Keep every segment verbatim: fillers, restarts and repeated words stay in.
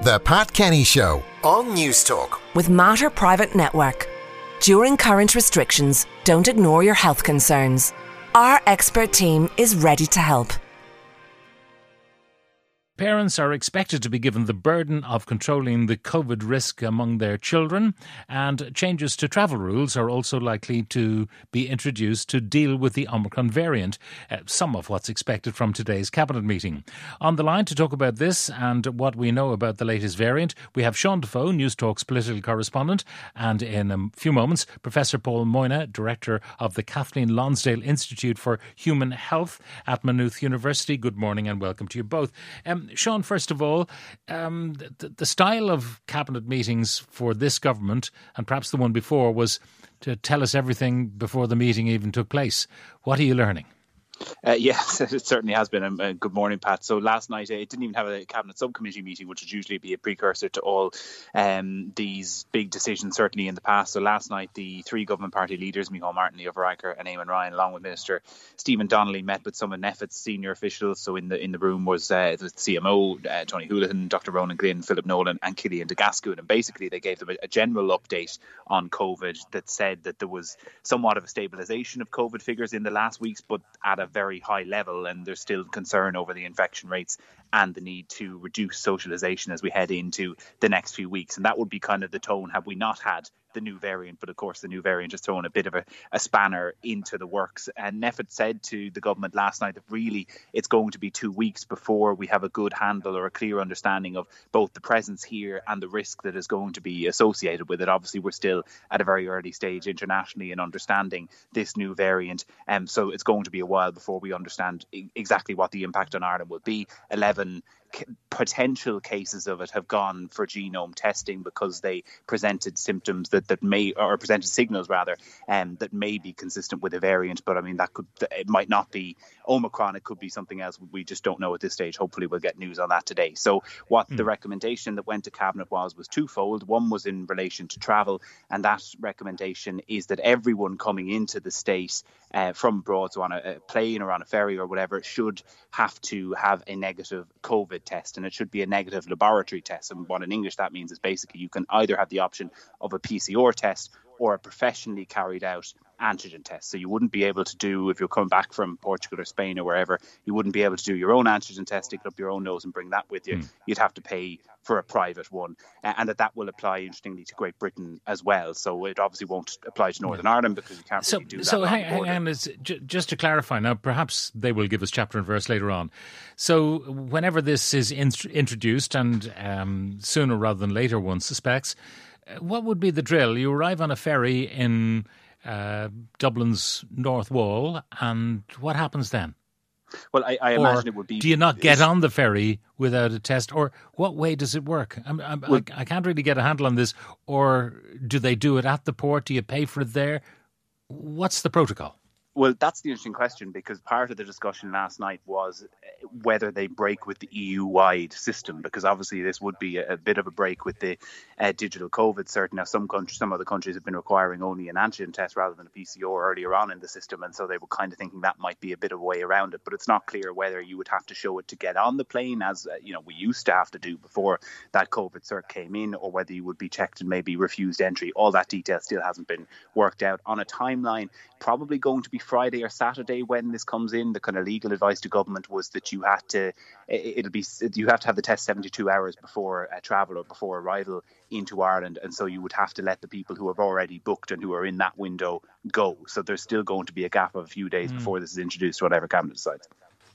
The Pat Kenny Show on News Talk. With Mater Private Network. During current restrictions, don't ignore your health concerns. Our expert team is ready to help. Parents are expected to be given the burden of controlling the COVID risk among their children, and changes to travel rules are also likely to be introduced to deal with the Omicron variant, uh, some of what's expected from today's Cabinet meeting. On the line to talk about this and what we know about the latest variant, we have Sean Defoe, News Talk's political correspondent, and in a few moments, Professor Paul Moyna, Director of the Kathleen Lonsdale Institute for Human Health at Maynooth University. Good morning and welcome to you both. Um, Sean, first of all, um, the, the style of cabinet meetings for this government, and perhaps the one before, was to tell us everything before the meeting even took place. What are you learning? Uh, yes, it certainly has been. A, a good morning, Pat. So last night uh, it didn't even have a cabinet subcommittee meeting, which would usually be a precursor to all um, these big decisions, certainly in the past. So last night the three government party leaders, Micheál Martin, Leo Varadkar and Eamon Ryan, along with Minister Stephen Donnelly, met with some of NPHET's senior officials. So in the in the room was uh, the C M O, uh, Tony Holohan, Doctor Ronan Glynn, Philip Nolan and Killian de Gascoigne. And basically they gave them a, a general update on COVID that said that there was somewhat of a stabilisation of COVID figures in the last weeks, but at a very high level. And there's still concern over the infection rates and the need to reduce socialisation as we head into the next few weeks. And that would be kind of the tone had we not had the new variant. But of course, the new variant has thrown a bit of a, a spanner into the works. And NPHET said to the government last night that really it's going to be two weeks before we have a good handle or a clear understanding of both the presence here and the risk that is going to be associated with it. Obviously, we're still at a very early stage internationally in understanding this new variant. And um, so it's going to be a while before we understand exactly what the impact on Ireland will be. eleven potential cases of it have gone for genome testing because they presented symptoms that, that may, or presented signals rather, um, that may be consistent with a variant. But I mean, that could, it might not be Omicron, it could be something else. We just don't know at this stage. Hopefully we'll get news on that today. So what mm. the recommendation that went to Cabinet was, was twofold. One was in relation to travel, and that recommendation is that everyone coming into the state uh, from abroad, so on a, a plane or on a ferry or whatever, should have to have a negative COVID test, and it should be a negative laboratory test. And what in English that means is basically you can either have the option of a P C R test or a professionally carried out antigen test. So you wouldn't be able to do, if you're coming back from Portugal or Spain or wherever, you wouldn't be able to do your own antigen test, stick it up your own nose and bring that with you. Mm. You'd have to pay for a private one, uh, and that that will apply, interestingly, to Great Britain as well. So it obviously won't apply to Northern yeah. Ireland because you can't so, really do that. So hang, hang on, is, j- just to clarify, now perhaps they will give us chapter and verse later on. So whenever this is in- introduced, and um, sooner rather than later one suspects, what would be the drill? You arrive on a ferry in uh, Dublin's North Wall, and what happens then? Well, I, I imagine it would be... Do you not get on the ferry without a test? Or what way does it work? I'm, I'm, well, I, I can't really get a handle on this. Or do they do it at the port? Do you pay for it there? What's the protocol? Well, that's the interesting question, because part of the discussion last night was whether they break with the E U-wide system, because obviously this would be a, a bit of a break with the uh, digital COVID cert. Now, some countries, some other countries have been requiring only an antigen test rather than a P C R earlier on in the system, and so they were kind of thinking that might be a bit of a way around it. But it's not clear whether you would have to show it to get on the plane, as uh, you know we used to have to do before that COVID cert came in, or whether you would be checked and maybe refused entry. All that detail still hasn't been worked out. On a timeline, probably going to be Friday or Saturday when this comes in. The kind of legal advice to government was that you had to, it'll be, you have to have the test seventy-two hours before uh, travel or before arrival into Ireland, and so you would have to let the people who have already booked and who are in that window go. So there's still going to be a gap of a few days mm. before this is introduced, whatever Cabinet decides.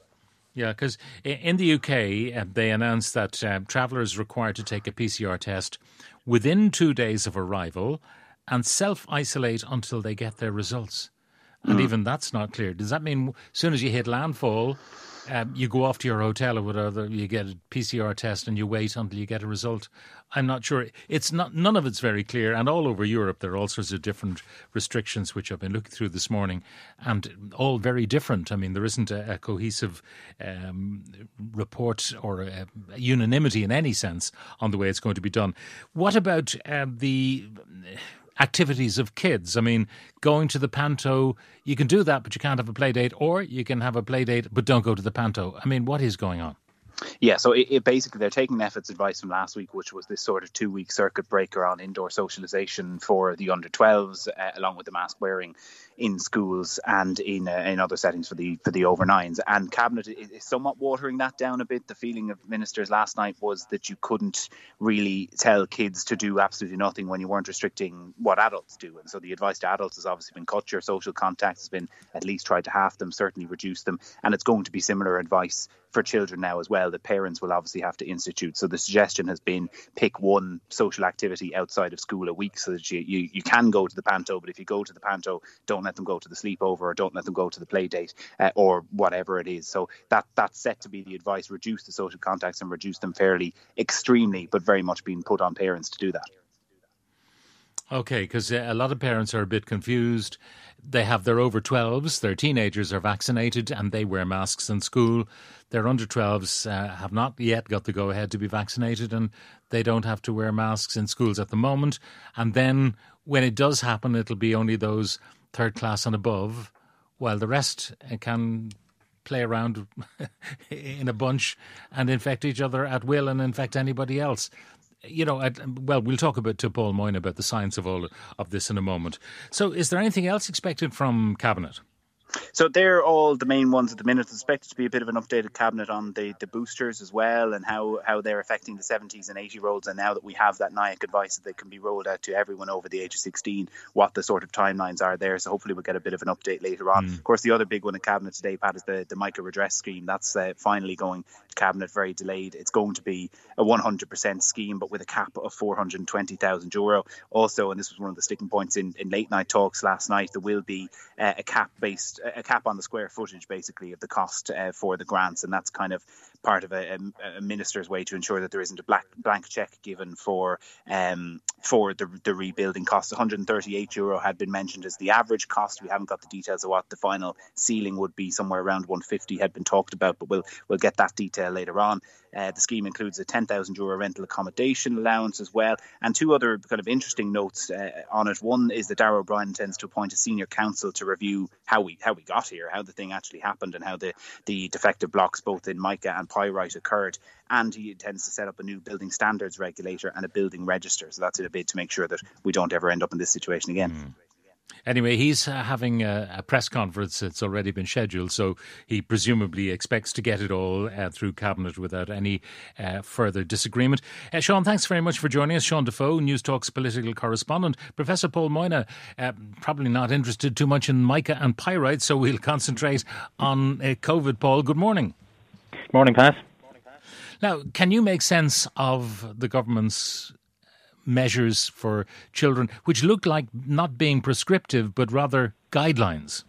Yeah, because in the U K, uh, they announced that uh, travellers required to take a P C R test within two days of arrival and self-isolate until they get their results. And mm. even that's not clear. Does that mean as soon as you hit landfall, um, you go off to your hotel or whatever, you get a P C R test and you wait until you get a result? I'm not sure. It's not. None of it's very clear. And all over Europe, there are all sorts of different restrictions, which I've been looking through this morning, and all very different. I mean, there isn't a, a cohesive um, report or a, a unanimity in any sense on the way it's going to be done. What about uh, the activities of kids? I mean, going to the panto, you can do that, but you can't have a play date, or you can have a play date, but don't go to the panto. I mean, what is going on? Yeah, so it, it basically they're taking Neffet's advice from last week, which was this sort of two-week circuit breaker on indoor socialisation for the under twelves, uh, along with the mask wearing in schools and in uh, in other settings for the for the over nines. And Cabinet is, is somewhat watering that down a bit. The feeling of ministers last night was that you couldn't really tell kids to do absolutely nothing when you weren't restricting what adults do. And so the advice to adults has obviously been cut your social contacts, has been at least tried to half them, certainly reduce them. And it's going to be similar advice for children now as well, that parents will obviously have to institute. So the suggestion has been pick one social activity outside of school a week, so that you, you, you can go to the panto, but if you go to the panto, don't let them go to the sleepover, or don't let them go to the play date, uh, or whatever it is. So that that's set to be the advice: reduce the social contacts and reduce them fairly extremely, but very much being put on parents to do that. Okay, because a lot of parents are a bit confused. They have their over twelves, their teenagers are vaccinated and they wear masks in school. Their under twelves uh, have not yet got the go-ahead to be vaccinated, and they don't have to wear masks in schools at the moment. And then when it does happen, it'll be only those third class and above, while the rest can play around in a bunch and infect each other at will and infect anybody else. You know, well, we'll talk about to Paul Moyne about the science of all of this in a moment. So is there anything else expected from Cabinet? So they're all the main ones at the minute. There's expected to be a bit of an updated Cabinet on the, the boosters as well, and how, how they're affecting the seventies and eighty-year-olds. And now that we have that N I A C advice that they can be rolled out to everyone over the age of sixteen, what the sort of timelines are there. So hopefully we'll get a bit of an update later on. Mm. Of course, the other big one in Cabinet today, Pat, is the, the Mica Redress scheme. That's uh, finally going to Cabinet, very delayed. It's going to be a one hundred percent scheme, but with a cap of four hundred twenty thousand euro. Also, and this was one of the sticking points in, in late night talks last night, there will be uh, a cap based, a cap on the square footage, basically, of the cost uh, for the grants, and that's kind of part of a, a, a minister's way to ensure that there isn't a black, blank check given for um, for the, the rebuilding costs. one hundred thirty-eight euro had been mentioned as the average cost. We haven't got the details of what the final ceiling would be. Somewhere around one hundred fifty had been talked about, but we'll we'll get that detail later on. Uh, the scheme includes a ten thousand euro rental accommodation allowance as well, and two other kind of interesting notes uh, on it. One is that Darragh O'Brien intends to appoint a senior counsel to review how we how we got here, how the thing actually happened, and how the, the defective blocks both in mica and pyrite occurred. And he intends to set up a new building standards regulator and a building register. So that's in a bid to make sure that we don't ever end up in this situation again. Mm. Anyway, he's uh, having a, a press conference. It's already been scheduled, so he presumably expects to get it all uh, through Cabinet without any uh, further disagreement. Uh, Sean, thanks very much for joining us. Sean Defoe, News Talk's political correspondent. Professor Paul Moyne, uh, probably not interested too much in mica and pyrite, so we'll concentrate on uh, COVID. Paul, good morning. Good morning, Pat. Now, can you make sense of the government's measures for children, which look like not being prescriptive, but rather guidelines?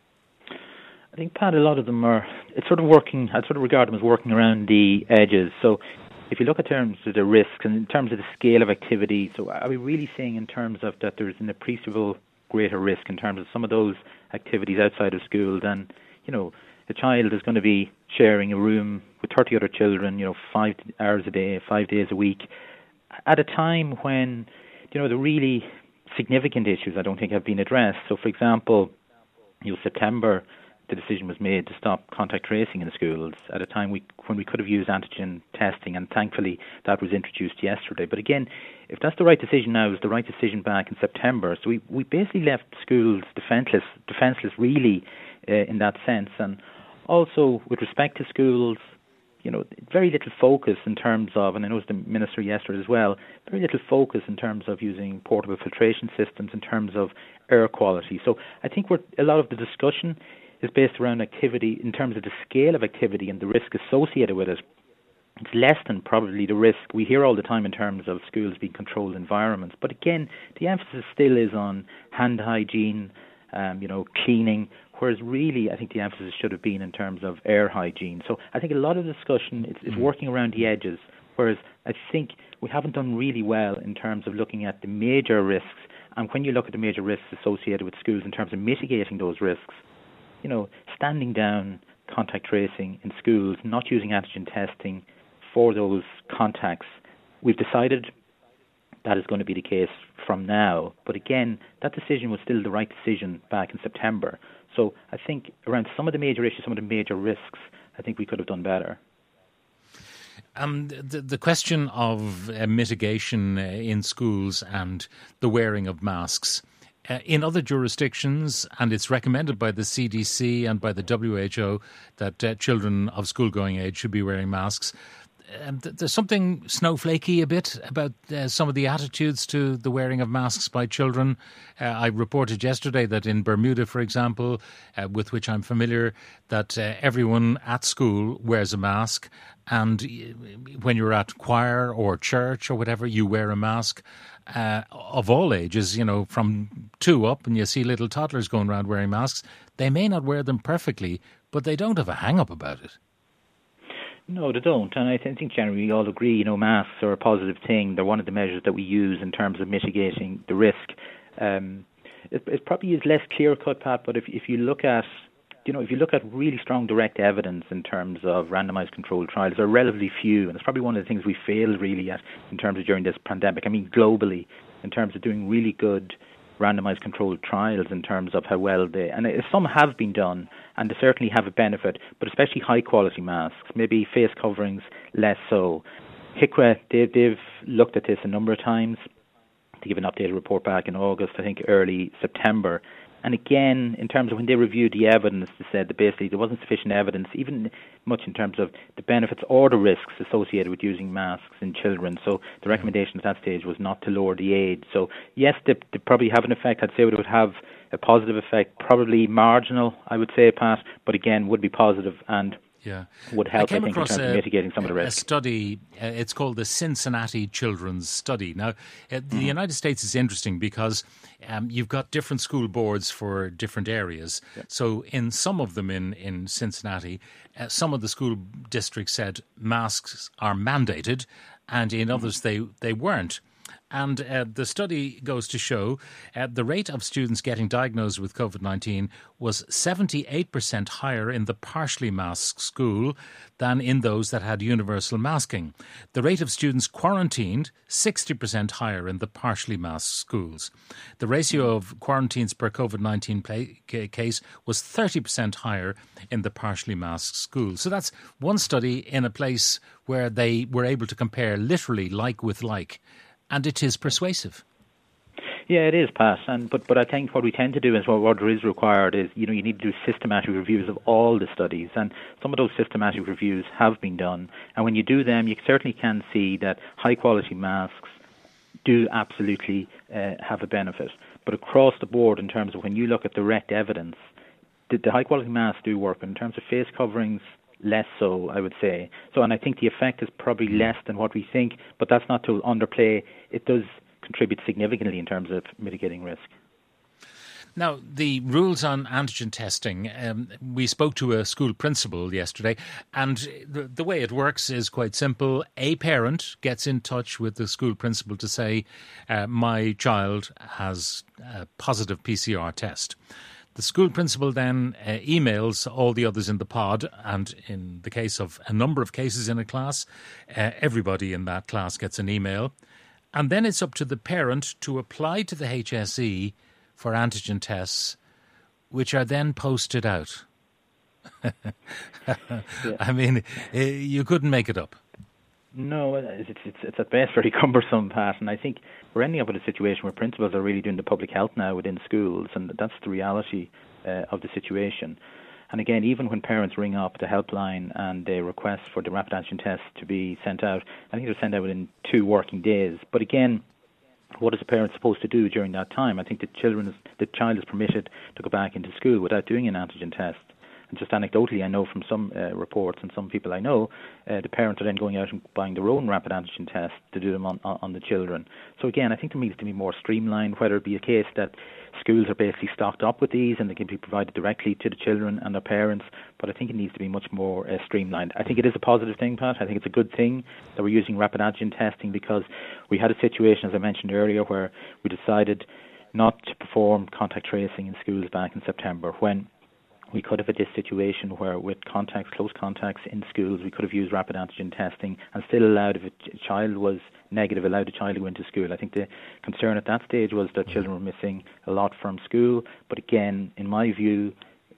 I think, Pat, a lot of them are, it's sort of working, I'd sort of regard them as working around the edges. So if you look at terms of the risks and in terms of the scale of activity, so are we really saying in terms of that there's an appreciable greater risk in terms of some of those activities outside of school than, you know, a child is going to be sharing a room with thirty other children, you know, five hours a day, five days a week, at a time when, you know, the really significant issues I don't think have been addressed. So, for example, you know, September, the decision was made to stop contact tracing in schools at a time we, when we could have used antigen testing, and thankfully that was introduced yesterday. But again, if that's the right decision now, it's the right decision back in September. So we, we basically left schools defenceless, defenceless really uh, in that sense. And also, with respect to schools, you know, very little focus in terms of, and I noticed the Minister yesterday as well, very little focus in terms of using portable filtration systems, in terms of air quality. So I think we're, a lot of the discussion is based around activity in terms of the scale of activity and the risk associated with it. It's less than probably the risk we hear all the time in terms of schools being controlled environments. But again, the emphasis still is on hand hygiene, um, you know, cleaning, whereas really I think the emphasis should have been in terms of air hygiene. So I think a lot of discussion is, is working around the edges, whereas I think we haven't done really well in terms of looking at the major risks. And when you look at the major risks associated with schools in terms of mitigating those risks, you know, standing down contact tracing in schools, not using antigen testing for those contacts, we've decided that is going to be the case from now. But again, that decision was still the right decision back in September. So I think around some of the major issues, some of the major risks, I think we could have done better. Um, the, the question of uh, mitigation uh, in schools and the wearing of masks. Uh, in other jurisdictions, and it's recommended by the C D C and by the W H O that uh, children of school-going age should be wearing masks. Um, th- there's something snowflakey a bit about uh, some of the attitudes to the wearing of masks by children. Uh, I reported yesterday that in Bermuda, for example, uh, with which I'm familiar, that uh, everyone at school wears a mask, and when you're at choir or church or whatever, you wear a mask. Uh, of all ages, you know, from two up, and you see little toddlers going around wearing masks. They may not wear them perfectly, but they don't have a hang-up about it. No, they don't. And I th- think generally we all agree, you know, masks are a positive thing. They're one of the measures that we use in terms of mitigating the risk. Um, it, it probably is less clear-cut, Pat, but if, if you look at, you know, if you look at really strong direct evidence in terms of randomized controlled trials, there are relatively few, and it's probably one of the things we failed really at in terms of during this pandemic. I mean, globally, in terms of doing really good randomized controlled trials in terms of how well they, and some have been done, and they certainly have a benefit, but especially high-quality masks, maybe face coverings less so. H I C R A, they've, they've looked at this a number of times to give an updated report back in August, I think early September. And again, in terms of when they reviewed the evidence, they said that basically there wasn't sufficient evidence, even much in terms of the benefits or the risks associated with using masks in children. So the recommendation at that stage was not to lower the age. So yes, they, they probably have an effect. I'd say it would have a positive effect, probably marginal, I would say, Pat, but again, would be positive and Yeah. would help, I, I think, in terms a, of mitigating some of the a risk. A study, uh, it's called the Cincinnati Children's Study. Now, uh, the mm. United States is interesting because um, you've got different school boards for different areas. Yep. So in some of them in, in Cincinnati, uh, some of the school districts said masks are mandated, and in others mm. they, they weren't. And uh, the study goes to show uh, the rate of students getting diagnosed with COVID nineteen was seventy-eight percent higher in the partially masked school than in those that had universal masking. The rate of students quarantined, sixty percent higher in the partially masked schools. The ratio of quarantines per COVID nineteen play, case was thirty percent higher in the partially masked schools. So that's one study in a place where they were able to compare literally like with like. And it is persuasive. Yeah, it is, Pat. And but but I think what we tend to do is what, what is required is, you know, you need to do systematic reviews of all the studies, and some of those systematic reviews have been done. And when you do them, you certainly can see that high quality masks do absolutely uh, have a benefit. But across the board, in terms of when you look at direct evidence, the, the high quality masks do work. But in terms of face coverings, less so, I would say. So, and I think the effect is probably less than what we think, but that's not to underplay. It does contribute significantly in terms of mitigating risk. Now, the rules on antigen testing, um, we spoke to a school principal yesterday, and the, the way it works is quite simple. A parent gets in touch with the school principal to say, uh, my child has a positive P C R test. The school principal then uh, emails all the others in the pod, and in the case of a number of cases in a class, uh, everybody in that class gets an email. And then it's up to the parent to apply to the H S E for antigen tests, which are then posted out. yeah. I mean, you couldn't make it up. No, it's, it's it's at best very cumbersome, Pat, and I think we're ending up with a situation where principals are really doing the public health now within schools, and that's the reality uh, of the situation. And again, even when parents ring up the helpline and they request for the rapid antigen test to be sent out, I think they're sent out within two working days. But again, what is a parent supposed to do during that time? I think the children is, the child is permitted to go back into school without doing an antigen test. And just anecdotally, I know from some uh, reports and some people I know, uh, the parents are then going out and buying their own rapid antigen tests to do them on, on, on the children. So again, I think there needs to be more streamlined, whether it be a case that schools are basically stocked up with these and they can be provided directly to the children and their parents, but I think it needs to be much more uh, streamlined. I think it is a positive thing, Pat. I think it's a good thing that we're using rapid antigen testing, because we had a situation, as I mentioned earlier, where we decided not to perform contact tracing in schools back in September, when we could have had this situation where with contacts, close contacts in schools, we could have used rapid antigen testing and still allowed, if a child was negative, allowed a child to go into school. I think the concern at that stage was that children were missing a lot from school. But again, in my view,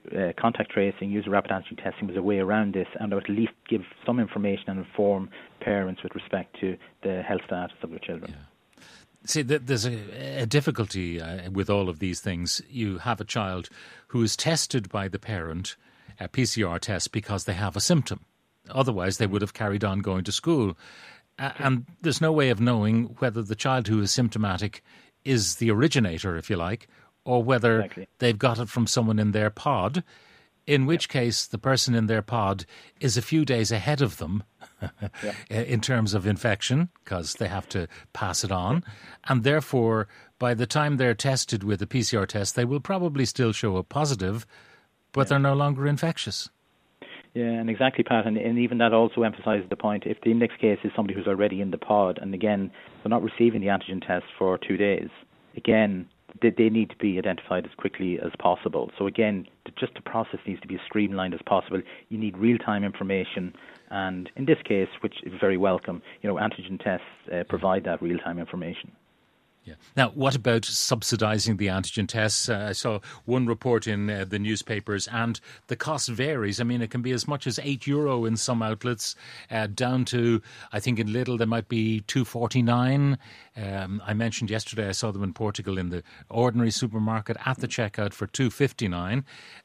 uh, contact tracing, use rapid antigen testing as a way around this, and at least give some information and inform parents with respect to the health status of their children. Yeah. See, there's a, a difficulty uh, with all of these things. You have a child who is tested by the parent, a P C R test, because they have a symptom. Otherwise, they would have carried on going to school. Uh, and there's no way of knowing whether the child who is symptomatic is the originator, if you like, or whether exactly. they've got it from someone in their pod, in which yeah. case the person in their pod is a few days ahead of them yeah. in terms of infection, because they have to pass it on. And therefore, by the time they're tested with a P C R test, they will probably still show a positive, but yeah. they're no longer infectious. Yeah, and exactly, Pat, and, and even that also emphasises the point, if the index case is somebody who's already in the pod, and again, they're not receiving the antigen test for two days, again, they, they need to be identified as quickly as possible. So again, the, just the process needs to be as streamlined as possible. You need real-time information, and in this case, which is very welcome, you know, antigen tests uh, provide that real-time information. Yeah. Now, what about subsidising the antigen tests? Uh, I saw one report in uh, the newspapers, and the cost varies. I mean, it can be as much as eight euro in some outlets, uh, down to, I think in Lidl there might be two forty-nine. Um, I mentioned yesterday I saw them in Portugal in the ordinary supermarket at the checkout for two fifty-nine.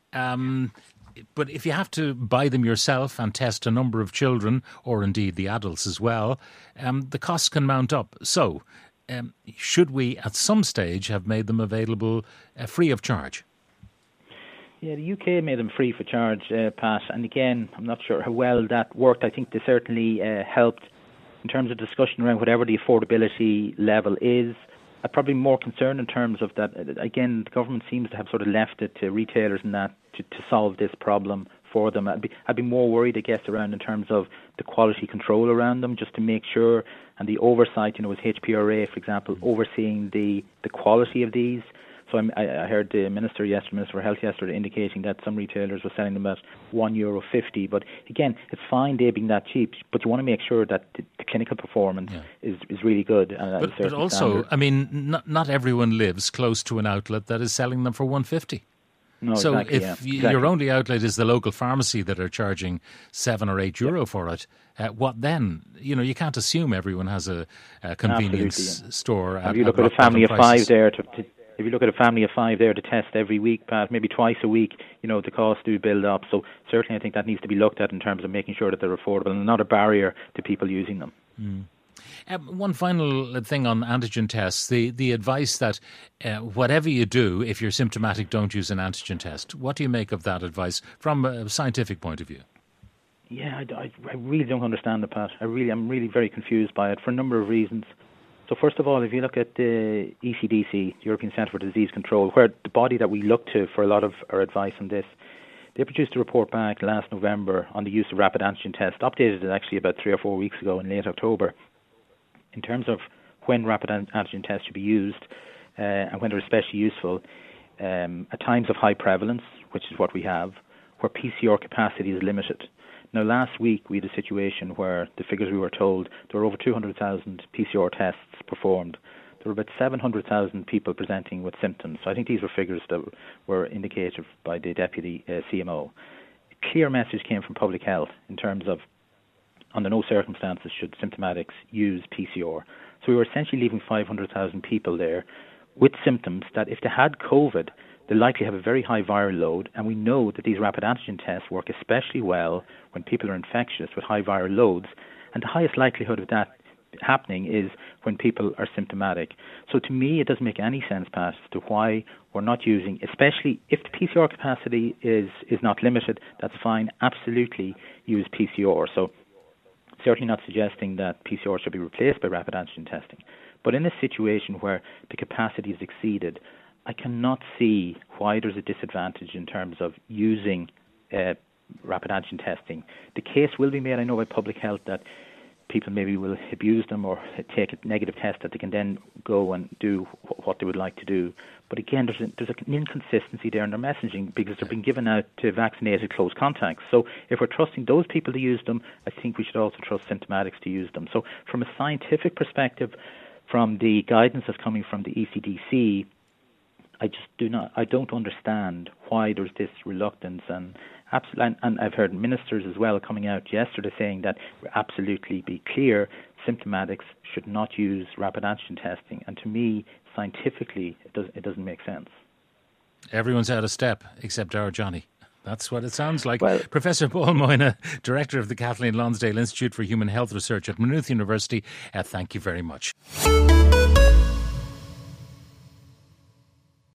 Um, but if you have to buy them yourself and test a number of children, or indeed the adults as well, um, the costs can mount up. So, Um, should we, at some stage, have made them available uh, free of charge? Yeah, the U K made them free for charge, uh, Pat. And again, I'm not sure how well that worked. I think they certainly uh, helped in terms of discussion around whatever the affordability level is. I'm probably more concerned in terms of that. Again, the government seems to have sort of left it to retailers and that to, to solve this problem for them. I'd be, I'd be more worried, I guess, around in terms of the quality control around them, just to make sure, and the oversight, you know, with H P R A, for example, overseeing the, the quality of these. So I'm, I, I heard the Minister yesterday, Minister for Health yesterday, indicating that some retailers were selling them at one euro fifty. But again, it's fine they being that cheap, but you want to make sure that the, the clinical performance yeah. is, is really good. And but, but also, standard. I mean, not, not everyone lives close to an outlet that is selling them for one fifty. No, so exactly, if yeah. y- exactly. your only outlet is the local pharmacy that are charging seven or eight euro yeah. for it, uh, what then? You know, you can't assume everyone has a, a convenience Absolutely, yeah. store. If at, you look at, at a family of prices. five there, to, to, if you look at a family of five there to test every week, Pat, maybe twice a week, you know, the costs do build up. So certainly, I think that needs to be looked at in terms of making sure that they're affordable and not a barrier to people using them. Mm. Um, one final thing on antigen tests, the, the advice that uh, whatever you do, if you're symptomatic, don't use an antigen test. What do you make of that advice from a scientific point of view? Yeah, I, I, I really don't understand it, Pat. I really, I'm really very confused by it for a number of reasons. So first of all, if you look at the E C D C, the European Centre for Disease Control, where the body that we look to for a lot of our advice on this, they produced a report back last November on the use of rapid antigen tests, updated it actually about three or four weeks ago in late October, in terms of when rapid antigen tests should be used uh, and when they're especially useful, um, at times of high prevalence, which is what we have, where P C R capacity is limited. Now, last week we had a situation where the figures we were told, there were over two hundred thousand P C R tests performed. There were about seven hundred thousand people presenting with symptoms. So I think these were figures that were indicated by the Deputy uh, C M O. A clear message came from Public Health in terms of under no circumstances should symptomatics use P C R. So we were essentially leaving five hundred thousand people there with symptoms that if they had COVID, they likely have a very high viral load, and we know that these rapid antigen tests work especially well when people are infectious with high viral loads, and the highest likelihood of that happening is when people are symptomatic. So to me, it doesn't make any sense, Pat, as to why we're not using, especially if the P C R capacity is, is not limited, that's fine, absolutely use P C R. So certainly not suggesting that P C R should be replaced by rapid antigen testing. But in a situation where the capacity is exceeded, I cannot see why there's a disadvantage in terms of using uh, rapid antigen testing. The case will be made, I know, by Public Health that people maybe will abuse them or take a negative test that they can then go and do what they would like to do. But again, there's, a, there's an inconsistency there in their messaging because they're being given out to vaccinated close contacts. So if we're trusting those people to use them, I think we should also trust symptomatics to use them. So from a scientific perspective, from the guidance that's coming from the E C D C, I just do not. I don't understand why there's this reluctance, and absolutely. And I've heard ministers as well coming out yesterday saying that we absolutely be clear, symptomatics should not use rapid antigen testing. And to me, scientifically, it does it doesn't make sense. Everyone's out of step except our Johnny. That's what it sounds like. Well, Professor Paul Moyna, Director of the Kathleen Lonsdale Institute for Human Health Research at Maynooth University, uh, thank you very much.